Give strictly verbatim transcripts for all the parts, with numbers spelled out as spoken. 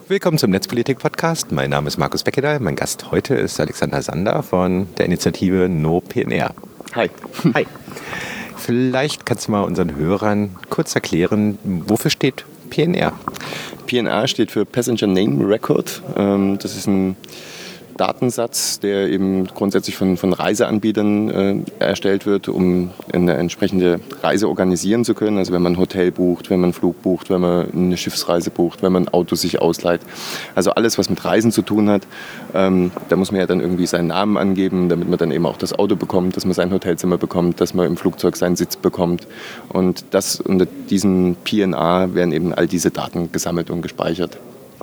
Willkommen zum Netzpolitik-Podcast. Mein Name ist Markus Beckedahl. Mein Gast heute ist Alexander Sander von der Initiative No P N R. Hi. Hi. Vielleicht kannst du mal unseren Hörern kurz erklären, wofür steht P N R? P N R steht für Passenger Name Record. Das ist ein Datensatz, der eben grundsätzlich von, von Reiseanbietern äh, erstellt wird, um eine entsprechende Reise organisieren zu können. Also wenn man ein Hotel bucht, wenn man einen Flug bucht, wenn man eine Schiffsreise bucht, wenn man ein Auto sich ausleiht. Also alles, was mit Reisen zu tun hat. Ähm, da muss man ja dann irgendwie seinen Namen angeben, damit man dann eben auch das Auto bekommt, dass man sein Hotelzimmer bekommt, dass man im Flugzeug seinen Sitz bekommt. Und das unter diesem P N R werden eben all diese Daten gesammelt und gespeichert.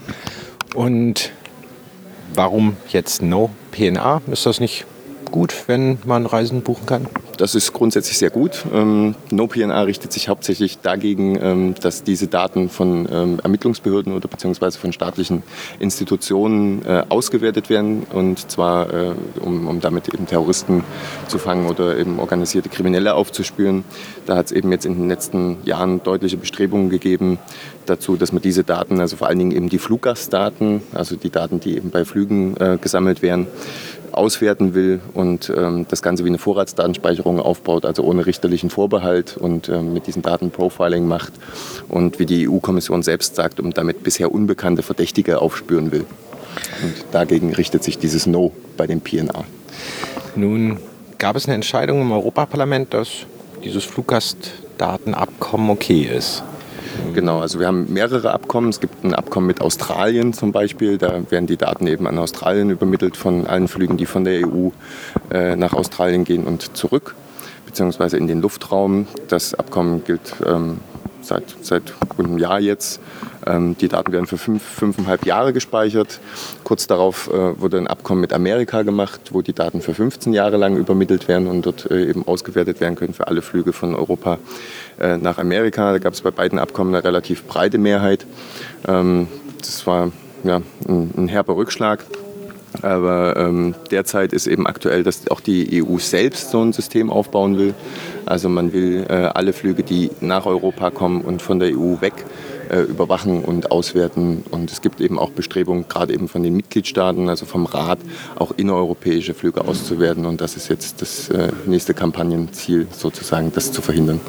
Und warum jetzt No P N R? Ist das nicht gut, wenn man Reisen buchen kann? Das ist grundsätzlich sehr gut. Ähm, No P N R richtet sich hauptsächlich dagegen, ähm, dass diese Daten von ähm, Ermittlungsbehörden oder beziehungsweise von staatlichen Institutionen äh, ausgewertet werden, und zwar äh, um, um damit eben Terroristen zu fangen oder eben organisierte Kriminelle aufzuspüren. Da hat es eben jetzt in den letzten Jahren deutliche Bestrebungen gegeben dazu, dass man diese Daten, also vor allen Dingen eben die Fluggastdaten, also die Daten, die eben bei Flügen äh, gesammelt werden, auswerten will und ähm, das Ganze wie eine Vorratsdatenspeicherung aufbaut, also ohne richterlichen Vorbehalt, und ähm, mit diesen Daten Profiling macht und, wie die E U-Kommission selbst sagt, um damit bisher unbekannte Verdächtige aufspüren will. Und dagegen richtet sich dieses No bei dem P N R. Nun gab es eine Entscheidung im Europaparlament, dass dieses Fluggastdatenabkommen okay ist. Genau, also wir haben mehrere Abkommen. Es gibt ein Abkommen mit Australien zum Beispiel. Da werden die Daten eben an Australien übermittelt von allen Flügen, die von der E U äh, nach Australien gehen und zurück, beziehungsweise in den Luftraum. Das Abkommen gilt ähm, seit, seit gut einem Jahr jetzt. Ähm, die Daten werden für fünf, fünfeinhalb Jahre gespeichert. Kurz darauf äh, wurde ein Abkommen mit Amerika gemacht, wo die Daten für fünfzehn Jahre lang übermittelt werden und dort äh, eben ausgewertet werden können für alle Flüge von Europa äh, nach Amerika. Da gab es bei beiden Abkommen eine relativ breite Mehrheit. Ähm, das war ja, ein, ein herber Rückschlag. Aber ähm, derzeit ist eben aktuell, dass auch die E U selbst so ein System aufbauen will. Also man will äh, alle Flüge, die nach Europa kommen und von der E U weg, äh, überwachen und auswerten. Und es gibt eben auch Bestrebungen, gerade eben von den Mitgliedstaaten, also vom Rat, auch innereuropäische Flüge auszuwerten. Und das ist jetzt das äh, nächste Kampagnenziel sozusagen, das zu verhindern.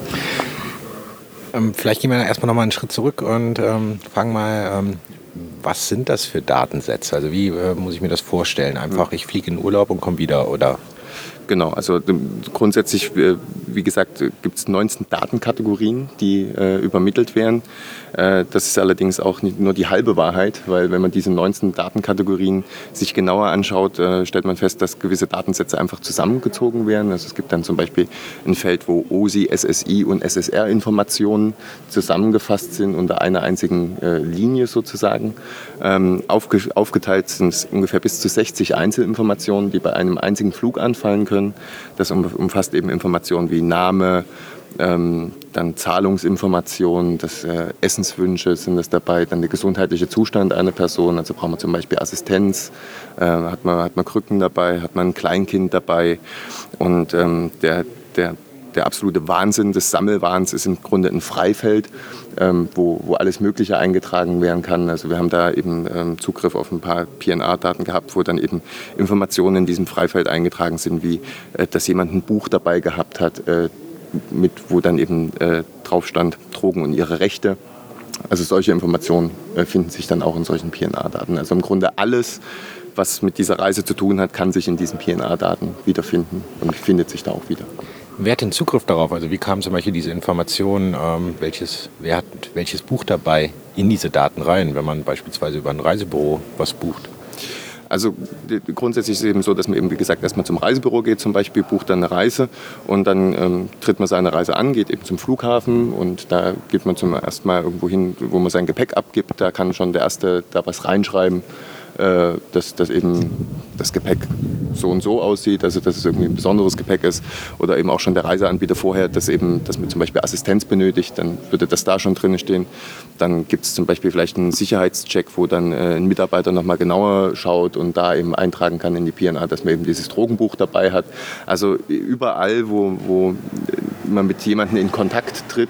Ähm, vielleicht gehen wir erstmal nochmal einen Schritt zurück und ähm, fangen mal... Ähm Was sind das für Datensätze? Also wie äh, muss ich mir das vorstellen? Einfach, ich fliege in Urlaub und komme wieder, oder? Genau, also grundsätzlich, wie gesagt, gibt es neunzehn Datenkategorien, die äh, übermittelt werden. Äh, das ist allerdings auch nicht nur die halbe Wahrheit, weil wenn man diese neunzehn Datenkategorien sich genauer anschaut, äh, stellt man fest, dass gewisse Datensätze einfach zusammengezogen werden. Also es gibt dann zum Beispiel ein Feld, wo O S I, S S I und S S R-Informationen zusammengefasst sind unter einer einzigen äh, Linie sozusagen. Ähm, aufge- aufgeteilt sind es ungefähr bis zu sechzig Einzelinformationen, die bei einem einzigen Flug anfallen können. Das umfasst eben Informationen wie Name, ähm, dann Zahlungsinformationen, das, äh, Essenswünsche sind das dabei, dann der gesundheitliche Zustand einer Person, also braucht man zum Beispiel Assistenz, äh, hat man, hat man Krücken dabei, hat man ein Kleinkind dabei, und ähm, der, der Der absolute Wahnsinn des Sammelwahns ist im Grunde ein Freifeld, ähm, wo, wo alles Mögliche eingetragen werden kann. Also wir haben da eben ähm, Zugriff auf ein paar P N R-Daten gehabt, wo dann eben Informationen in diesem Freifeld eingetragen sind, wie äh, dass jemand ein Buch dabei gehabt hat, äh, mit, wo dann eben äh, drauf stand, Drogen und ihre Rechte. Also solche Informationen äh, finden sich dann auch in solchen P N R-Daten. Also im Grunde alles, was mit dieser Reise zu tun hat, kann sich in diesen P N R-Daten wiederfinden und findet sich da auch wieder. Wer hat den Zugriff darauf? Also wie kam zum Beispiel diese Information, ähm, welches, wer hat welches Buch dabei in diese Daten rein, wenn man beispielsweise über ein Reisebüro was bucht? Also grundsätzlich ist es eben so, dass man eben, wie gesagt, erstmal zum Reisebüro geht zum Beispiel, bucht dann eine Reise und dann ähm, tritt man seine Reise an, geht eben zum Flughafen, und da geht man zum ersten Mal irgendwo hin, wo man sein Gepäck abgibt. Da kann schon der Erste da was reinschreiben, äh, dass, dass eben das Gepäck so und so aussieht, also dass es irgendwie ein besonderes Gepäck ist, oder eben auch schon der Reiseanbieter vorher, dass eben, dass man zum Beispiel Assistenz benötigt, dann würde das da schon drin stehen. Dann gibt es zum Beispiel vielleicht einen Sicherheitscheck, wo dann äh, ein Mitarbeiter nochmal genauer schaut und da eben eintragen kann in die P N R, dass man eben dieses Drogenbuch dabei hat. Also überall, wo, wo man mit jemandem in Kontakt tritt,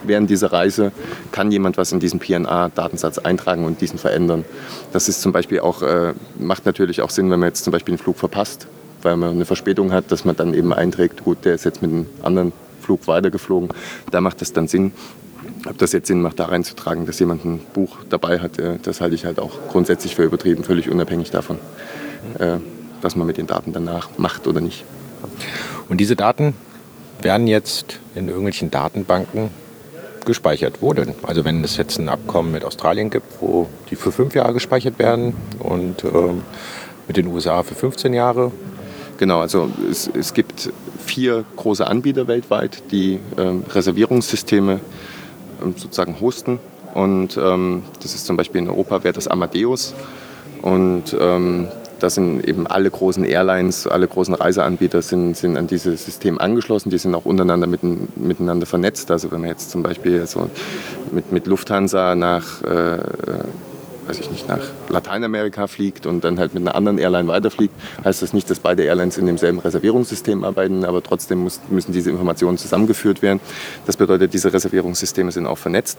während dieser Reise kann jemand was in diesen P N R-Datensatz eintragen und diesen verändern. Das ist zum Beispiel auch, äh, macht natürlich auch Sinn, wenn man jetzt zum Beispiel einen Flug verpasst, weil man eine Verspätung hat, dass man dann eben einträgt, gut, der ist jetzt mit einem anderen Flug weitergeflogen. Da macht es dann Sinn. Ob das jetzt Sinn macht, da reinzutragen, dass jemand ein Buch dabei hat, das halte ich halt auch grundsätzlich für übertrieben, völlig unabhängig davon, was man mit den Daten danach macht oder nicht. Und diese Daten werden jetzt in irgendwelchen Datenbanken gespeichert. Wo denn? Also wenn es jetzt ein Abkommen mit Australien gibt, wo die für fünf Jahre gespeichert werden und ähm, mit den U S A für fünfzehn Jahre. Genau, also es, es gibt vier große Anbieter weltweit, die ähm, Reservierungssysteme sozusagen hosten, und ähm, das ist zum Beispiel in Europa wäre das Amadeus, und ähm, da sind eben alle großen Airlines, alle großen Reiseanbieter sind, sind an dieses System angeschlossen, die sind auch untereinander mit, miteinander vernetzt, also wenn man jetzt zum Beispiel so mit, mit Lufthansa nach äh, weiß ich nicht, nach Lateinamerika fliegt und dann halt mit einer anderen Airline weiterfliegt, heißt das nicht, dass beide Airlines in demselben Reservierungssystem arbeiten, aber trotzdem muss, müssen diese Informationen zusammengeführt werden. Das bedeutet, diese Reservierungssysteme sind auch vernetzt.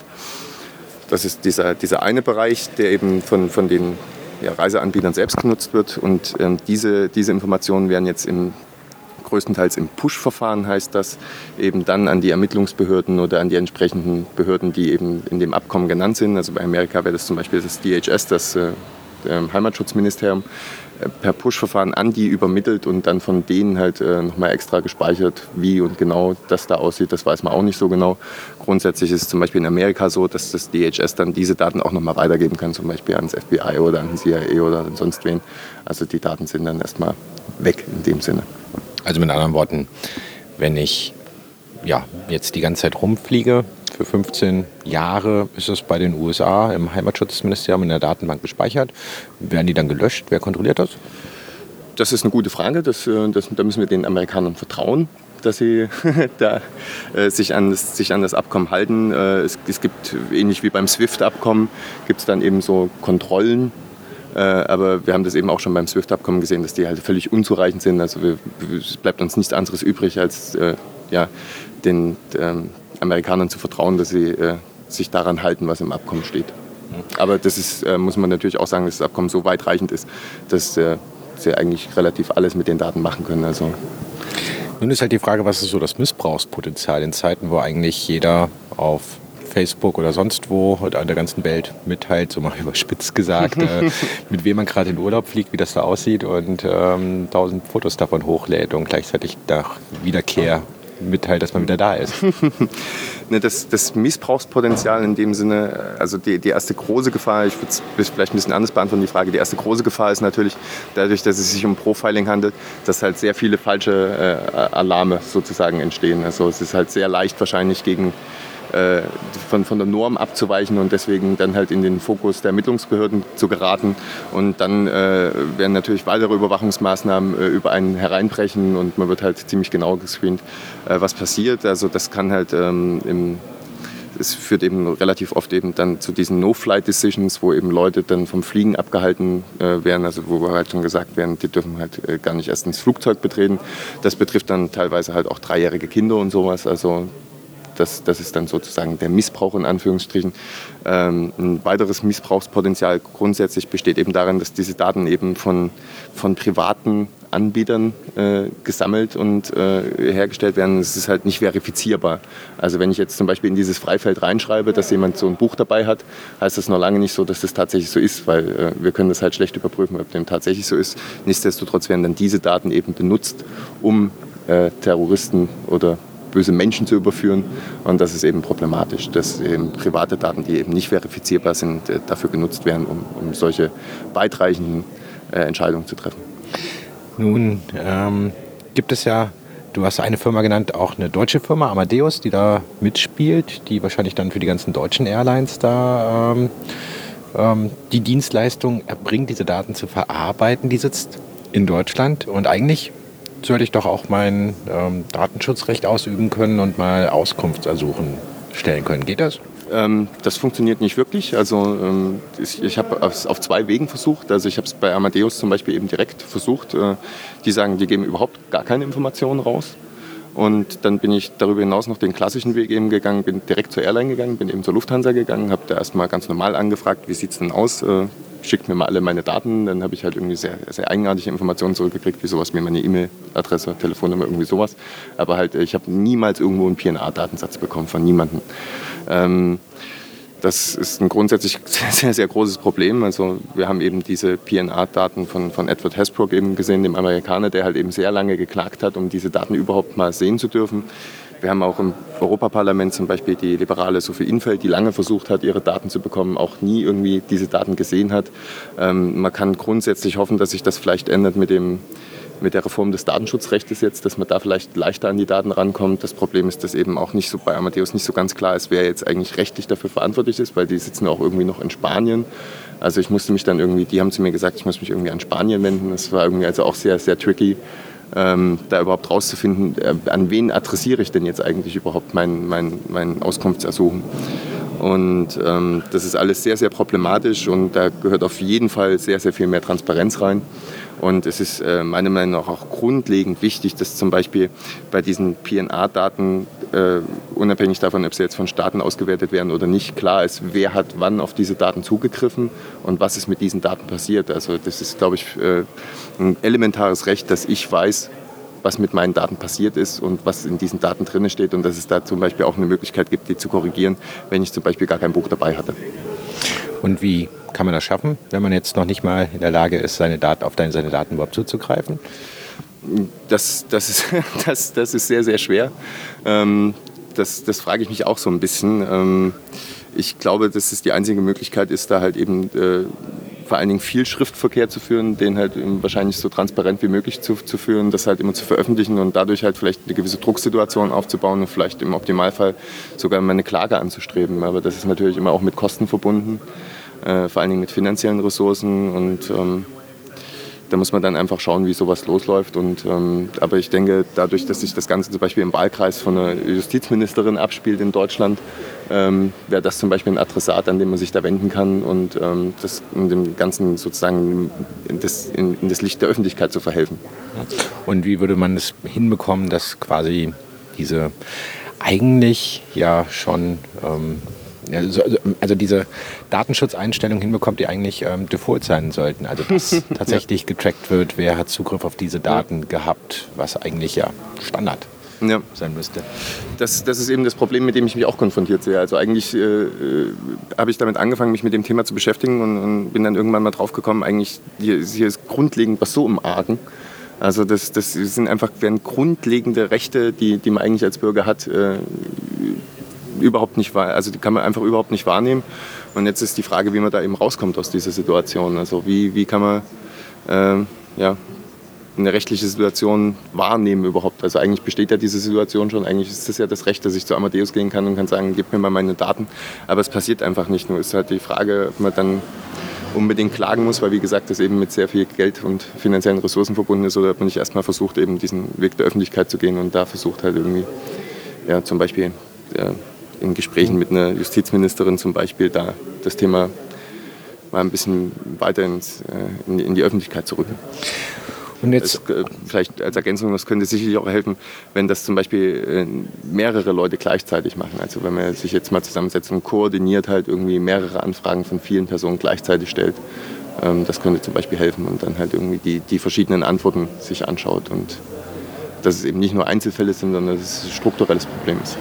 Das ist dieser, dieser eine Bereich, der eben von, von den ja, Reiseanbietern selbst genutzt wird, und ähm, diese, diese Informationen werden jetzt im größtenteils im Push-Verfahren, heißt das, eben dann an die Ermittlungsbehörden oder an die entsprechenden Behörden, die eben in dem Abkommen genannt sind. Also bei Amerika wäre das zum Beispiel das D H S, das äh, Heimatschutzministerium, äh, per Push-Verfahren an die übermittelt und dann von denen halt äh, nochmal extra gespeichert, wie und genau das da aussieht, das weiß man auch nicht so genau. Grundsätzlich ist es zum Beispiel in Amerika so, dass das D H S dann diese Daten auch nochmal weitergeben kann, zum Beispiel ans F B I oder an den C I A oder an sonst wen. Also die Daten sind dann erstmal weg in dem Sinne. Also mit anderen Worten, wenn ich ja, jetzt die ganze Zeit rumfliege, für fünfzehn Jahre ist es bei den U S A im Heimatschutzministerium in der Datenbank gespeichert. Werden die dann gelöscht? Wer kontrolliert das? Das ist eine gute Frage. Das, das, da müssen wir den Amerikanern vertrauen, dass sie da, äh, sich, an das, sich an das Abkommen halten. Äh, es, es gibt, ähnlich wie beim SWIFT-Abkommen, gibt es dann eben so Kontrollen. Äh, aber wir haben das eben auch schon beim SWIFT-Abkommen gesehen, dass die halt völlig unzureichend sind. Also wir, es bleibt uns nichts anderes übrig, als äh, ja, den ähm, Amerikanern zu vertrauen, dass sie äh, sich daran halten, was im Abkommen steht. Aber das ist, äh, muss man natürlich auch sagen, dass das Abkommen so weitreichend ist, dass äh, sie eigentlich relativ alles mit den Daten machen können. Also nun ist halt die Frage, was ist so das Missbrauchspotenzial in Zeiten, wo eigentlich jeder auf Facebook oder sonst wo oder an der ganzen Welt mitteilt, so mal überspitzt gesagt, äh, mit wem man gerade in Urlaub fliegt, wie das da aussieht, und ähm, tausend Fotos davon hochlädt und gleichzeitig nach Wiederkehr mitteilt, dass man wieder da ist. Ne, das, das Missbrauchspotenzial in dem Sinne, also die, die erste große Gefahr, ich würde es vielleicht ein bisschen anders beantworten, die Frage, die erste große Gefahr ist natürlich dadurch, dass es sich um Profiling handelt, dass halt sehr viele falsche äh, Alarme sozusagen entstehen. Also es ist halt sehr leicht wahrscheinlich gegen Von, von der Norm abzuweichen und deswegen dann halt in den Fokus der Ermittlungsbehörden zu geraten. Und dann äh, werden natürlich weitere Überwachungsmaßnahmen äh, über einen hereinbrechen und man wird halt ziemlich genau gescreent, äh, was passiert. Also das kann halt ähm, im es führt eben relativ oft eben dann zu diesen No-Flight-Decisions, wo eben Leute dann vom Fliegen abgehalten äh, werden, also wo halt schon gesagt werden, die dürfen halt äh, gar nicht erst ins Flugzeug betreten. Das betrifft dann teilweise halt auch dreijährige Kinder und sowas, also Das, das ist dann sozusagen der Missbrauch in Anführungsstrichen. Ähm, ein weiteres Missbrauchspotenzial grundsätzlich besteht eben darin, dass diese Daten eben von, von privaten Anbietern äh, gesammelt und äh, hergestellt werden. Es ist halt nicht verifizierbar. Also wenn ich jetzt zum Beispiel in dieses Freifeld reinschreibe, dass jemand so ein Buch dabei hat, heißt das noch lange nicht so, dass das tatsächlich so ist, weil äh, wir können das halt schlecht überprüfen, ob dem tatsächlich so ist. Nichtsdestotrotz werden dann diese Daten eben benutzt, um äh, Terroristen oder böse Menschen zu überführen, und das ist eben problematisch, dass eben private Daten, die eben nicht verifizierbar sind, dafür genutzt werden, um, um solche weitreichenden äh, Entscheidungen zu treffen. Nun ähm, gibt es ja, du hast eine Firma genannt, auch eine deutsche Firma, Amadeus, die da mitspielt, die wahrscheinlich dann für die ganzen deutschen Airlines da ähm, ähm, die Dienstleistung erbringt, diese Daten zu verarbeiten. Die sitzt in Deutschland und eigentlich sollte ich doch auch mein ähm, Datenschutzrecht ausüben können und mal Auskunftsersuchen stellen können. Geht das? Ähm, das funktioniert nicht wirklich. Also ähm, ich, ich habe es auf zwei Wegen versucht. Also ich habe es bei Amadeus zum Beispiel eben direkt versucht. Äh, die sagen, die geben überhaupt gar keine Informationen raus. Und dann bin ich darüber hinaus noch den klassischen Weg eben gegangen, bin direkt zur Airline gegangen, bin eben zur Lufthansa gegangen, habe da erstmal ganz normal angefragt, wie sieht es denn aus, äh, schickt mir mal alle meine Daten, dann habe ich halt irgendwie sehr, sehr eigenartige Informationen zurückgekriegt, wie sowas wie meine E-Mail-Adresse, Telefonnummer, irgendwie sowas. Aber halt, ich habe niemals irgendwo einen P N R-Datensatz bekommen von niemandem. Ähm, Das ist ein grundsätzlich sehr, sehr, sehr großes Problem. Also wir haben eben diese P N R-Daten von, von Edward Hasbrouck eben gesehen, dem Amerikaner, der halt eben sehr lange geklagt hat, um diese Daten überhaupt mal sehen zu dürfen. Wir haben auch im Europaparlament zum Beispiel die liberale Sophie Infeld, die lange versucht hat, ihre Daten zu bekommen, auch nie irgendwie diese Daten gesehen hat. Ähm, man kann grundsätzlich hoffen, dass sich das vielleicht ändert mit dem mit der Reform des Datenschutzrechts jetzt, dass man da vielleicht leichter an die Daten rankommt. Das Problem ist, dass eben auch nicht so bei Amadeus nicht so ganz klar ist, wer jetzt eigentlich rechtlich dafür verantwortlich ist, weil die sitzen auch irgendwie noch in Spanien. Also ich musste mich dann irgendwie, die haben zu mir gesagt, ich muss mich irgendwie an Spanien wenden. Das war irgendwie also auch sehr, sehr tricky, ähm, da überhaupt rauszufinden, äh, an wen adressiere ich denn jetzt eigentlich überhaupt mein, mein, mein Auskunftsersuchen. Und ähm, das ist alles sehr, sehr problematisch und da gehört auf jeden Fall sehr, sehr viel mehr Transparenz rein. Und es ist äh, meiner Meinung nach auch grundlegend wichtig, dass zum Beispiel bei diesen P N R-Daten, äh, unabhängig davon, ob sie jetzt von Staaten ausgewertet werden oder nicht, klar ist, wer hat wann auf diese Daten zugegriffen und was ist mit diesen Daten passiert. Also das ist, glaube ich, äh, ein elementares Recht, dass ich weiß, was mit meinen Daten passiert ist und was in diesen Daten drin steht und dass es da zum Beispiel auch eine Möglichkeit gibt, die zu korrigieren, wenn ich zum Beispiel gar kein Buch dabei hatte. Und wie kann man das schaffen, wenn man jetzt noch nicht mal in der Lage ist, seine Daten, auf deine, seine Daten überhaupt zuzugreifen? Das, das, ist, das, das ist sehr, sehr schwer. Ähm, das, das frage ich mich auch so ein bisschen. Ähm, ich glaube, dass es die einzige Möglichkeit ist, da halt eben äh, vor allen Dingen viel Schriftverkehr zu führen, den halt wahrscheinlich so transparent wie möglich zu, zu führen, das halt immer zu veröffentlichen und dadurch halt vielleicht eine gewisse Drucksituation aufzubauen und vielleicht im Optimalfall sogar mal eine Klage anzustreben. Aber das ist natürlich immer auch mit Kosten verbunden, äh, vor allen Dingen mit finanziellen Ressourcen und ähm, da muss man dann einfach schauen, wie sowas losläuft. Und, ähm, aber ich denke, dadurch, dass sich das Ganze zum Beispiel im Wahlkreis von einer Justizministerin abspielt in Deutschland, ähm, wäre das zum Beispiel ein Adressat, an dem man sich da wenden kann und ähm, das in dem Ganzen sozusagen in das, in, in das Licht der Öffentlichkeit zu verhelfen. Und wie würde man es hinbekommen, dass quasi diese eigentlich ja schon ähm, Also, also diese Datenschutzeinstellungen hinbekommt, die eigentlich ähm, default sein sollten. Also dass tatsächlich getrackt wird, wer hat Zugriff auf diese Daten ja. gehabt, was eigentlich ja Standard ja. sein müsste. Das, das ist eben das Problem, mit dem ich mich auch konfrontiert sehe. Also eigentlich äh, habe ich damit angefangen, mich mit dem Thema zu beschäftigen und, und bin dann irgendwann mal drauf gekommen, eigentlich hier, hier ist grundlegend was so im Argen. Also das, das sind einfach werden grundlegende Rechte, die, die man eigentlich als Bürger hat, äh, überhaupt nicht wahr, also die kann man einfach überhaupt nicht wahrnehmen. Und jetzt ist die Frage, wie man da eben rauskommt aus dieser Situation. Also wie, wie kann man äh, ja, eine rechtliche Situation wahrnehmen überhaupt. Also eigentlich besteht ja diese Situation schon. Eigentlich ist es ja das Recht, dass ich zu Amadeus gehen kann und kann sagen, gib mir mal meine Daten. Aber es passiert einfach nicht. Nur ist halt die Frage, ob man dann unbedingt klagen muss, weil wie gesagt, das eben mit sehr viel Geld und finanziellen Ressourcen verbunden ist, oder ob man nicht erstmal versucht, eben diesen Weg der Öffentlichkeit zu gehen und da versucht halt irgendwie, ja, zum Beispiel ja, in Gesprächen mit einer Justizministerin zum Beispiel da das Thema mal ein bisschen weiter ins, in, in die Öffentlichkeit zu rücken. Und jetzt das, vielleicht als Ergänzung, das könnte sicherlich auch helfen, wenn das zum Beispiel mehrere Leute gleichzeitig machen. Also wenn man sich jetzt mal zusammensetzt und koordiniert halt irgendwie mehrere Anfragen von vielen Personen gleichzeitig stellt. Das könnte zum Beispiel helfen und dann halt irgendwie die, die verschiedenen Antworten sich anschaut und dass es eben nicht nur Einzelfälle sind, sondern dass es ein strukturelles Problem ist.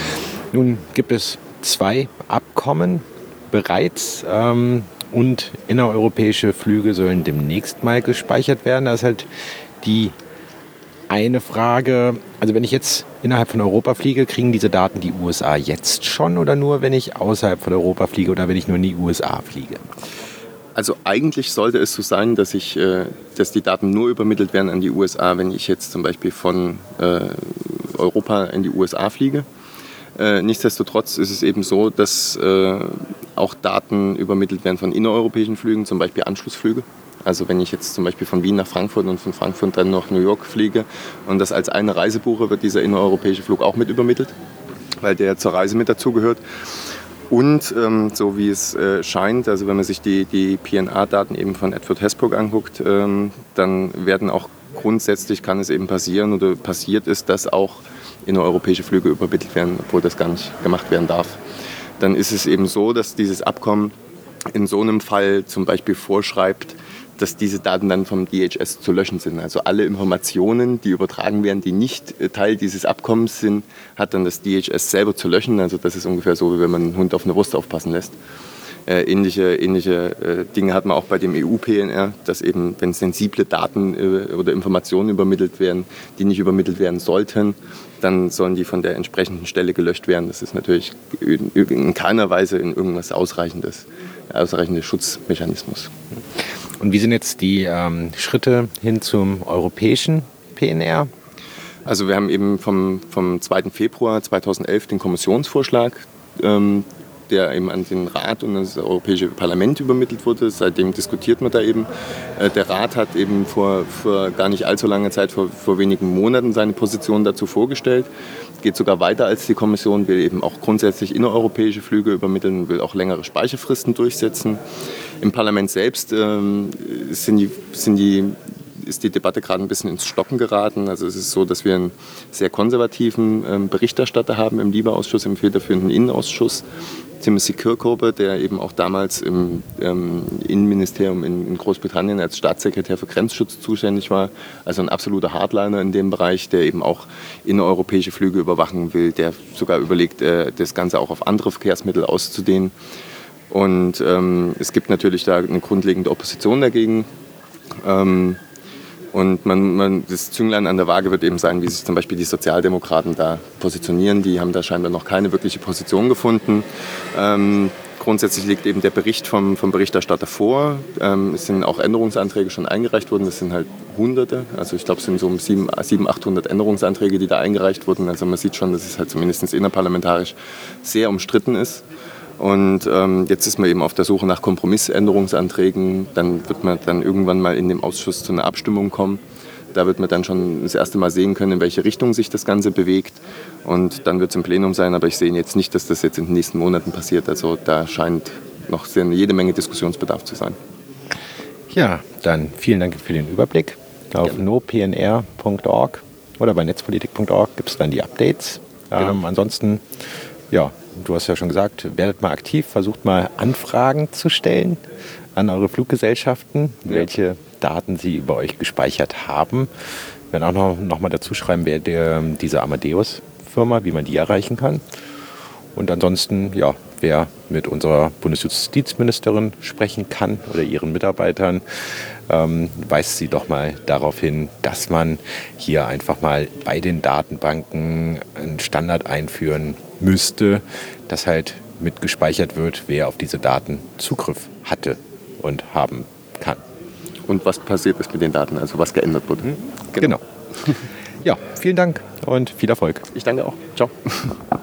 Nun gibt es zwei Abkommen bereits ähm, und innereuropäische Flüge sollen demnächst mal gespeichert werden. Das ist halt die eine Frage. Also wenn ich jetzt innerhalb von Europa fliege, kriegen diese Daten die U S A jetzt schon oder nur, wenn ich außerhalb von Europa fliege oder wenn ich nur in die U S A fliege? Also eigentlich sollte es so sein, dass, ich, äh, dass die Daten nur übermittelt werden an die U S A, wenn ich jetzt zum Beispiel von äh, Europa in die U S A fliege. Äh, nichtsdestotrotz ist es eben so, dass äh, auch Daten übermittelt werden von innereuropäischen Flügen, zum Beispiel Anschlussflüge. Also wenn ich jetzt zum Beispiel von Wien nach Frankfurt und von Frankfurt dann nach New York fliege und das als eine Reise buche, wird dieser innereuropäische Flug auch mit übermittelt, weil der zur Reise mit dazugehört. Und ähm, so wie es äh, scheint, also wenn man sich die, die P N R-Daten eben von Edward Hasbrouck anguckt, ähm, dann werden auch grundsätzlich, kann es eben passieren oder passiert ist, dass auch innereuropäische Flüge übermittelt werden, obwohl das gar nicht gemacht werden darf. Dann ist es eben so, dass dieses Abkommen in so einem Fall zum Beispiel vorschreibt, dass diese Daten dann vom D H S zu löschen sind. Also alle Informationen, die übertragen werden, die nicht Teil dieses Abkommens sind, hat dann das D H S selber zu löschen. Also das ist ungefähr so, wie wenn man einen Hund auf eine Wurst aufpassen lässt. Äh, ähnliche ähnliche äh, Dinge hat man auch bei dem E U-P N R, dass eben, wenn sensible Daten äh, oder Informationen übermittelt werden, die nicht übermittelt werden sollten, dann sollen die von der entsprechenden Stelle gelöscht werden. Das ist natürlich in, in keiner Weise in irgendwas ausreichendes, ausreichender Schutzmechanismus. Und wie sind jetzt die ähm, Schritte hin zum europäischen P N R? Also wir haben eben vom, vom zweiten Februar zweitausendelf den Kommissionsvorschlag, ähm, der eben an den Rat und das Europäische Parlament übermittelt wurde. Seitdem diskutiert man da eben. Äh, der Rat hat eben vor, vor gar nicht allzu langer Zeit, vor, vor wenigen Monaten, seine Position dazu vorgestellt. Geht sogar weiter als die Kommission, will eben auch grundsätzlich innereuropäische Flüge übermitteln, will auch längere Speicherfristen durchsetzen. Im Parlament selbst ähm, sind die, sind die, ist die Debatte gerade ein bisschen ins Stocken geraten. Also es ist so, dass wir einen sehr konservativen ähm, Berichterstatter haben im LIBE-Ausschuss, im federführenden Innenausschuss, Timothy Kirkhope, der eben auch damals im ähm, Innenministerium in, in Großbritannien als Staatssekretär für Grenzschutz zuständig war. Also ein absoluter Hardliner in dem Bereich, der eben auch innereuropäische Flüge überwachen will, der sogar überlegt, äh, das Ganze auch auf andere Verkehrsmittel auszudehnen. Und ähm, es gibt natürlich da eine grundlegende Opposition dagegen. Ähm, und man, man, das Zünglein an der Waage wird eben sein, wie sich zum Beispiel die Sozialdemokraten da positionieren. Die haben da scheinbar noch keine wirkliche Position gefunden. Ähm, grundsätzlich liegt eben der Bericht vom, vom Berichterstatter vor. Ähm, es sind auch Änderungsanträge schon eingereicht worden. Das sind halt Hunderte. Also ich glaube, es sind so um siebenhundert, achthundert Änderungsanträge, die da eingereicht wurden. Also man sieht schon, dass es halt zumindest innerparlamentarisch sehr umstritten ist. Und ähm, jetzt ist man eben auf der Suche nach Kompromissänderungsanträgen. Dann wird man dann irgendwann mal in dem Ausschuss zu einer Abstimmung kommen. Da wird man dann schon das erste Mal sehen können, in welche Richtung sich das Ganze bewegt. Und dann wird es im Plenum sein. Aber ich sehe jetzt nicht, dass das jetzt in den nächsten Monaten passiert. Also da scheint noch sehr, jede Menge Diskussionsbedarf zu sein. Ja, dann vielen Dank für den Überblick. Auf ja. no p n r punkt org oder bei netzpolitik punkt org gibt es dann die Updates. Genau. Ähm, ansonsten, ja, du hast ja schon gesagt, werdet mal aktiv, versucht mal Anfragen zu stellen an eure Fluggesellschaften, ja. welche Daten sie über euch gespeichert haben. Wir werden auch noch, noch mal dazu schreiben, wer der, diese Amadeus-Firma, wie man die erreichen kann. Und ansonsten, ja, wer mit unserer Bundesjustizministerin sprechen kann oder ihren Mitarbeitern, ähm, weist sie doch mal darauf hin, dass man hier einfach mal bei den Datenbanken einen Standard einführen müsste, dass halt mitgespeichert wird, wer auf diese Daten Zugriff hatte und haben kann. Und was passiert ist mit den Daten, also was geändert wurde. Genau. genau. Ja, vielen Dank und viel Erfolg. Ich danke auch. Ciao.